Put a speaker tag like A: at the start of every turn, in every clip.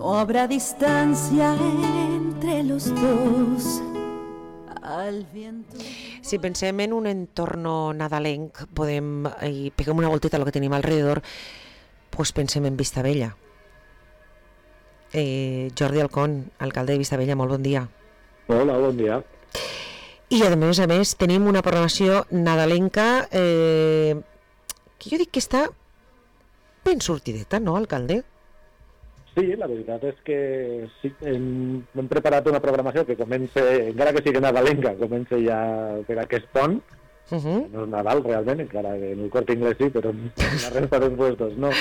A: No habrá distancia entre los dos. Al viento.
B: Si pensem en un entorno nadalenc, podem, i peguem una volteta a lo que tenim alrededor, pues pensem en Vistabella. Jordi Alcón, alcalde de Vistabella, molt bon dia.
C: Hola, bon dia.
B: I a més tenim una programació nadalenca que jo dic que està ben sortideta, no, alcalde?
C: Sí, la veritat és que sí, hem preparat una programació que comença, encara que sigui nadalenca, comença ja per aquest pont. No és Nadal realment, encara que en el Corte Inglés sí, però en la resta dels puestos no.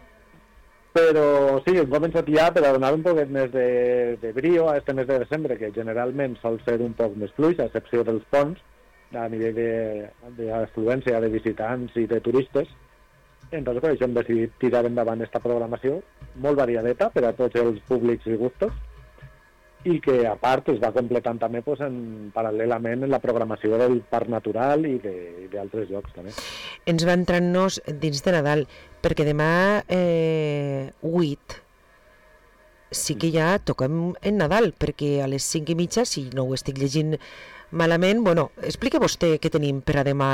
C: Però sí, hem començat ja per a donar un poquet més de brio a este mes de desembre, que generalment sol ser un poc més fluix, a excepció dels ponts, a nivell d'afluència de visitants i de turistes. Entonces, per això hem decidit tirar endavant esta programació, molt variadeta per a tots els públics i gustos, i que a part es va completant també pues, paral·lelament en la programació del Parc Natural i d'altres llocs també.
B: Ens va entrant-nos dins de Nadal, perquè demà 8 sí que ja toquem en Nadal, perquè a les 5:30, si no ho estic llegint malament, bueno, explica vostè què tenim per a demà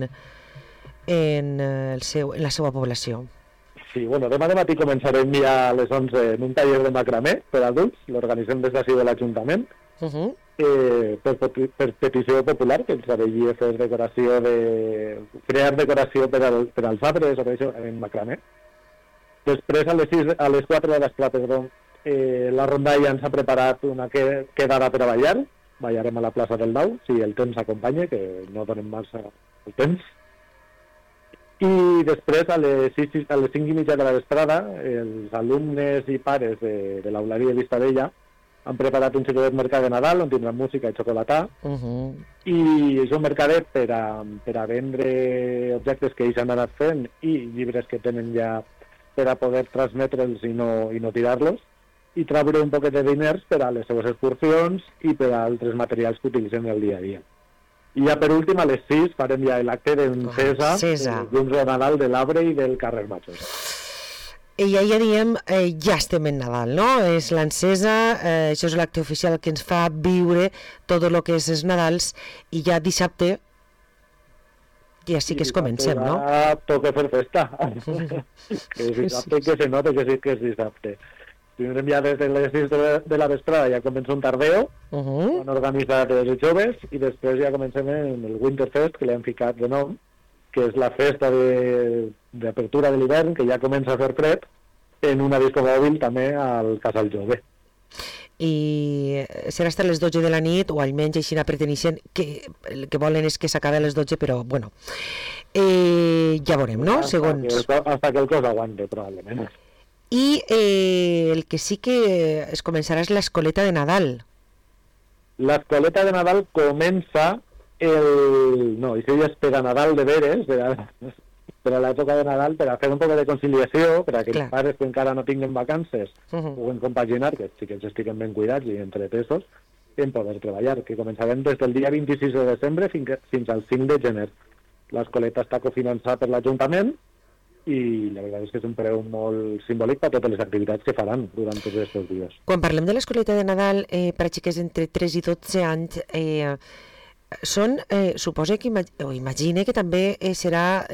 B: en la seva població.
C: Sí, bueno, demà de matí començarem ja a les 11 en un taller de macramé per adults, l'organitzem des d'ací de l'Ajuntament, per petició popular, que ens avellia fer decoració crear decoració per als arbres o això en macramé. Després a les 4 de l'esplata, la rondalla ens ha preparat una quedada per a ballarem a la plaça del Dau, si el temps acompanya, que no donem massa el temps. I després, a les 5:30 de la vesprada, els alumnes i pares de l'Aulari de Vistabella han preparat un xicotet mercat de Nadal on tindran música i xocolatà, i és un mercadet per a vendre objectes que ells han anat fent i llibres que tenen ja per a poder transmetre'ls i no tirar-los, i treure un poquet de diners per a les seves excursions i per a altres materials que utilitzen el dia a dia. I ja per últim, a les 6 farem ja l'acte d'encesa d'un Nadal de l'Arbre i del carrer Major.
B: I ja diem, ja estem en Nadal, no? És l'encesa, això és l'acte oficial que ens fa viure tot el que és els Nadals, i ja dissabte ja sí que es comencem, no?
C: Toca fer festa. Que és dissabte, que se nota que sí que és dissabte. Tindrem ja des de les 6 de la vesprada, ja comença un tardeo, han organitzat els joves, i després ja comencem en el Winterfest, que l'hem ficat de nom, que és la festa d'apertura de l'hivern, que ja comença a fer fred, en una disco mòbil també al Casal Jove.
B: I serà fins a les 12 de la nit, o almenys així preteixen, que el que volen és que s'acabi a les 12, però bueno, ja veurem, no?
C: Hasta que el cos aguante, probablement.
B: I el que sí que es començarà és l'escoleta de Nadal.
C: L'escoleta de Nadal comença no, això ja és per a Nadal de veres, per a l'època de Nadal, per a fer un poc de conciliació, per a que els pares que encara no tinguin vacances puguen compaginar, que els xiquets estiguen ben cuidats i entretesos, en poder treballar, que començarem des del dia 26 de desembre fins al 5 de gener. L'escoleta està cofinançada per l'Ajuntament, i la veritat és que és un preu molt simbòlic per totes les activitats que faran durant tots aquests dies.
B: Quan parlem de l'escoleta de Nadal per a xiques entre 3 i 12 anys, són, suposo que imagine que també serà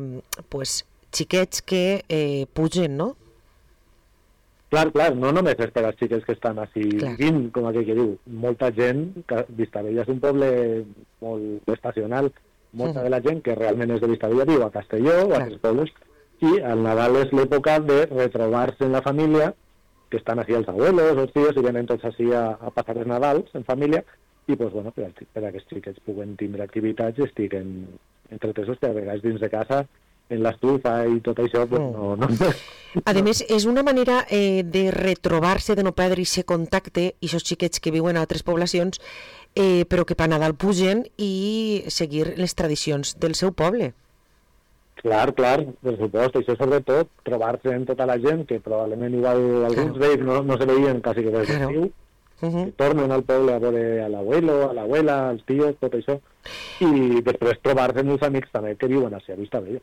B: xiquets que pugen, no?
C: Clar, no només és per als xiquets que estan així vivint, com aquell que diu. Molta gent, Vistabella és un poble molt estacional, molta de la gent que realment és de Vistabella viu a Castelló o a altres pobles, i el Nadal és l'època de retrobar-se en la família, que estan així els abuelos, els tios, i venen tots així a passar els Nadals en família, i pues, bueno, per a que els xiquets puguen tindre activitats i estiguen entretesos, que a vegades dins de casa, en l'estufa i tot això, pues, no.
B: A més, és una manera de retrobar-se, de no perdre aquest contacte, i aquests xiquets que viuen a altres poblacions, però que per Nadal pugen i seguir les tradicions del seu poble.
C: Clar, per supost, això sobretot, trobar-se amb tota la gent, que probablement igual alguns d'ells no se veien quasi que des d'estiu, que tornen al poble a veure a l'abuelo, a l'abuela, als tios, tot això, i després trobar-se amb els amics també que viuen a Vistabella.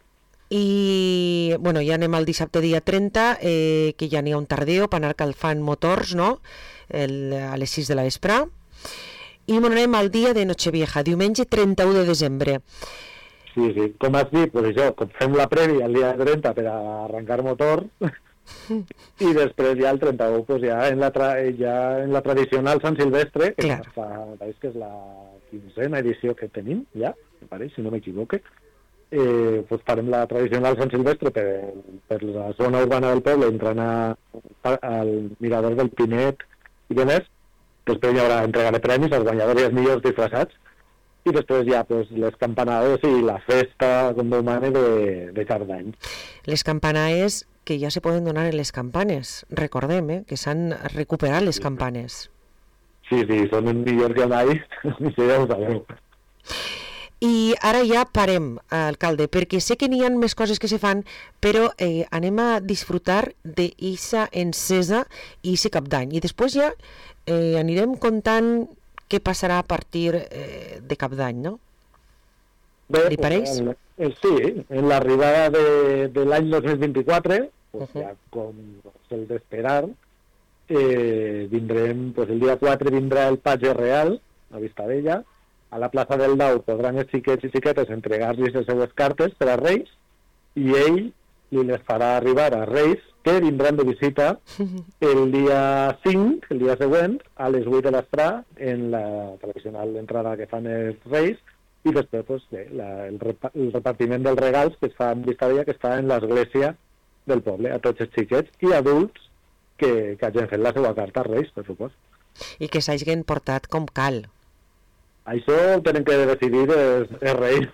B: I bueno, ja anem al dissabte dia 30, que ja n'hi ha un tardeo per anar calfant motors, no? A les 6 de la vespre. I anem al dia de Nochevieja, diumenge 31 de desembre.
C: Sí, sí, com has dit, pues això, com fem la prèvia el dia 30 per a arrencar motor, i després ja el 31, pues ja en la tradicional Sant Silvestre, que pareix que és la 15ª edició que tenim, ja, me pareix, si no m'equivoque, pues farem la tradicional Sant Silvestre per la zona urbana del poble, entrant al mirador del Pinet i de més. Després hi haurà entrega de premis als guanyadors i els millors disfressats, i després ja pues, les campanades i la festa, com Déu mane, de cap d'any. Les
B: campanades que ja se poden donar en les campanes, recordem, que s'han recuperat les campanes.
C: Sí, són millors que mai, això ja ho sabeu.
B: I ara ja parem, alcalde, perquè sé que n'hi ha més coses que se fan, però anem a disfrutar d'Issa encesa i Isse cap d'any. I després ja anirem contant què passarà a partir de cap d'any, no?
C: Bé, li pareix? Sí, en l'arribada de l'any 2024, pues ja com el d'esperar, vindrem, pues el dia 4 vindrà el patge real, a Vistabella. A la plaça del Dau podran els xiquets i xiquetes entregar-los les seues cartes per a Reis, i ell li les farà arribar a Reis, que vindran de visita el dia 5, el dia següent, a les 8 de l'estrà, en la tradicional entrada que fan els Reis, i després pues, el repartiment dels regals que es fa en Vistabella, que està en l'església del poble, a tots els xiquets i adults que hagin fet la seva carta a Reis, per supost.
B: I que s'hagin portat com cal.
C: Això ho tenen que decidir els Reis.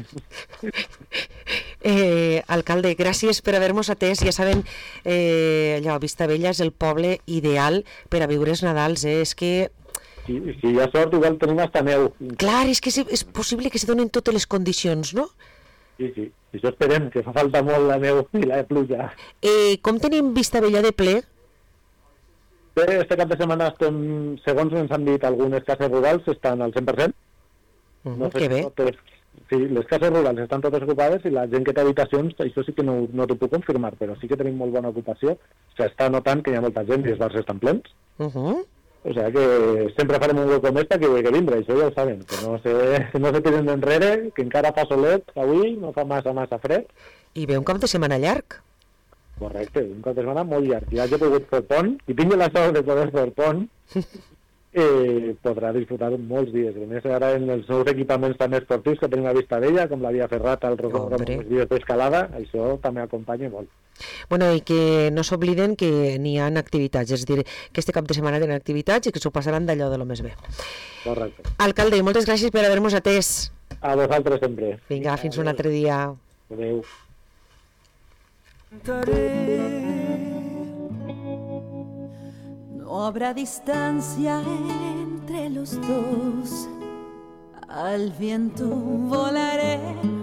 B: Alcalde, gràcies per haver-nos atès. Ja saben, allò, Vistabella és el poble ideal per a viure els Nadals. És que...
C: Sí, si hi ha sort, igual tenim hasta neu.
B: Clar, és que és possible que se donen totes les condicions, no?
C: Sí. Això esperem, que fa falta molt la neu i la pluja.
B: Com tenim Vistabella de ple?
C: Bé, este cap de setmana estem, segons ens han dit algunes cases rurals, estan al 100%.
B: Que bé.
C: Sí, les cases rurals estan totes ocupades i la gent que té habitacions, això sí que no t'ho puc confirmar, però sí que tenim molt bona ocupació. S'està notant que hi ha molta gent i els bars estan plens. O sigui que sempre farem un hueco més perquè vull que vindre, això ja ho saben, que no se tiren enrere, que encara fa solet avui, no fa massa fred.
B: I ve un cap de setmana llarg.
C: Correcte, un cap de setmana molt llarg. Ja hagi pogut fer pont, i tinc la sort de poder fer pont, podrà disfrutar molts dies. A més, ara en els nous equipaments també esportius que tenim a Vistabella, com la via ferrata, el rocòdrom, els dies d'escalada, això també acompanya molt.
B: Bueno, i que no s'obliden que n'hi ha activitats, és a dir, que este cap de setmana tenen activitats i que s'ho passaran d'allò de lo més bé.
C: Correcte.
B: Alcalde, moltes gràcies per haver-nos atès.
C: A vosaltres sempre.
B: Vinga, fins un altre dia.
C: Adéu.
A: No habrá distancia entre los dos, al viento volaré.